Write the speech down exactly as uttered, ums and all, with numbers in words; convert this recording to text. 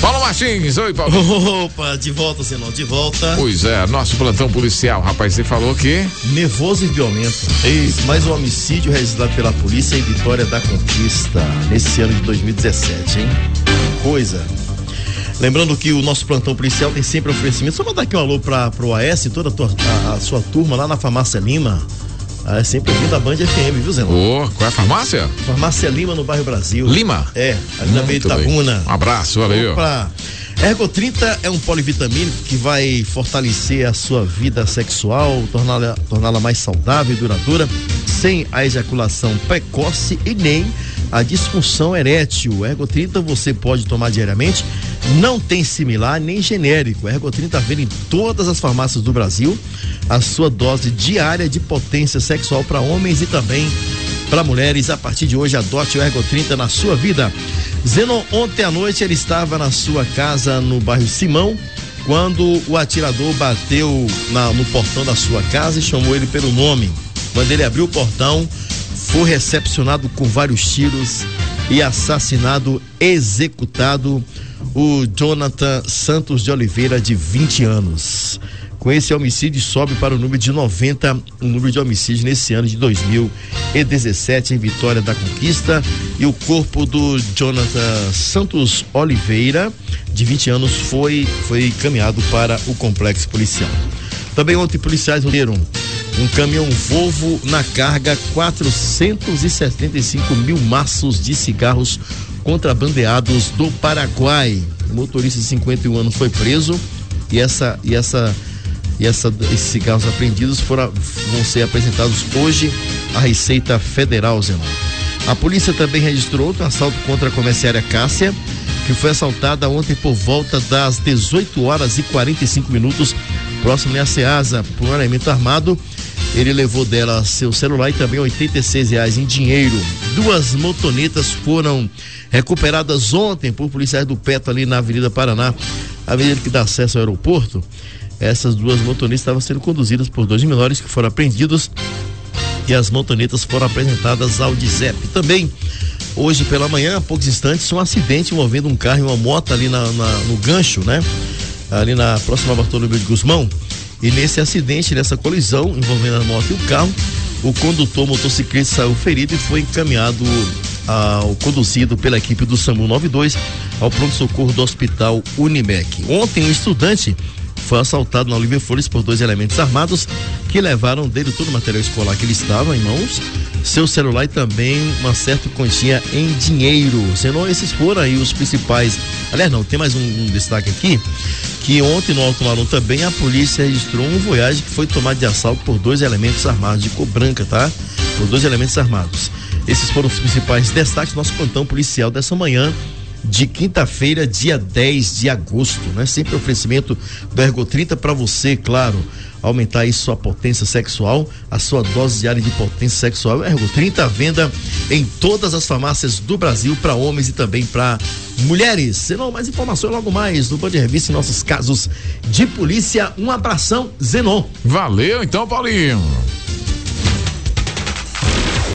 Paulo Martins, oi, Paulo. Opa, de volta, Zenon, de volta. Pois é, nosso plantão policial, rapaz, você falou que... Nervoso e violento. Eita. Mais um homicídio registrado pela polícia em Vitória da Conquista, nesse ano de dois mil e dezessete, hein? Coisa. Lembrando que o nosso plantão policial tem sempre oferecimento. Só mandar aqui um alô pra, pro A S, toda a, tua, a, a sua turma lá na Farmácia Lima. É sempre aqui da Band F M, viu, Zenon? Ô, oh, qual é a farmácia? Farmácia Lima, no bairro Brasil. Lima? É, ali na Meia Itabuna. Um abraço, valeu. Opa. Ergo trinta é um polivitamínico que vai fortalecer a sua vida sexual, torná-la, torná-la mais saudável e duradoura, sem a ejaculação precoce e nem a disfunção erétil. O Ergo trinta você pode tomar diariamente, não tem similar nem genérico. O Ergo trinta vende em todas as farmácias do Brasil. A sua dose diária de potência sexual para homens e também para mulheres. A partir de hoje, adote o Ergo trinta na sua vida. Zenon, ontem à noite ele estava na sua casa no bairro Simão, quando o atirador bateu na, no portão da sua casa e chamou ele pelo nome. Quando ele abriu o portão, foi recepcionado com vários tiros e assassinado, executado, o Jonathan Santos de Oliveira, de vinte anos. Com esse homicídio, sobe para o número de noventa, o número de homicídios nesse ano de dois mil e dezessete em Vitória da Conquista. E o corpo do Jonathan Santos Oliveira, de vinte anos, foi, foi encaminhado para o complexo policial. Também ontem, policiais renderam um caminhão Volvo na carga quatrocentos e setenta e cinco mil maços de cigarros contrabandeados do Paraguai. O motorista de cinquenta e um anos foi preso e essa e essa e essa, esses cigarros apreendidos foram, vão ser apresentados hoje à Receita Federal, Zenon. A polícia também registrou outro assalto contra a comerciária Cássia, que foi assaltada ontem por volta das dezoito horas e quarenta e cinco minutos, próximo à Ceasa, por um elemento armado. Ele levou dela seu celular e também oitenta e seis reais em dinheiro. Duas motonetas foram recuperadas ontem por policiais do Petro ali na Avenida Paraná, a avenida que dá acesso ao aeroporto. Essas duas motonetas estavam sendo conduzidas por dois menores que foram apreendidos e as motonetas foram apresentadas ao D Z E P. Também, hoje pela manhã, há poucos instantes, um acidente envolvendo um carro e uma moto ali na, na, no gancho, né? Ali na próxima Bartolomeu de Guzmão. E nesse acidente, nessa colisão envolvendo a moto e o carro, o condutor motociclista saiu ferido e foi encaminhado ao conduzido pela equipe do SAMU noventa e dois ao pronto-socorro do Hospital Unimec. Ontem, um estudante foi assaltado na Oliveira Flores por dois elementos armados que levaram dele todo o material escolar que ele estava em mãos, seu celular e também uma certa quantia em dinheiro. Senão, esses foram aí os principais. Aliás, não, tem mais um, um destaque aqui, que ontem no Alto Marum também a polícia registrou um Voyage que foi tomado de assalto por dois elementos armados de cor branca, tá? Por dois elementos armados. Esses foram os principais destaques do nosso plantão policial dessa manhã de quinta-feira, dia dez de agosto, né? Sempre oferecimento do Ergo trinta para você, claro, aumentar aí sua potência sexual, a sua dose diária de potência sexual. Ergo trinta, venda em todas as farmácias do Brasil para homens e também para mulheres. Se não, mais informações logo mais no Band Revista em nossos casos de polícia. Um abração, Zenon. Valeu então, Paulinho.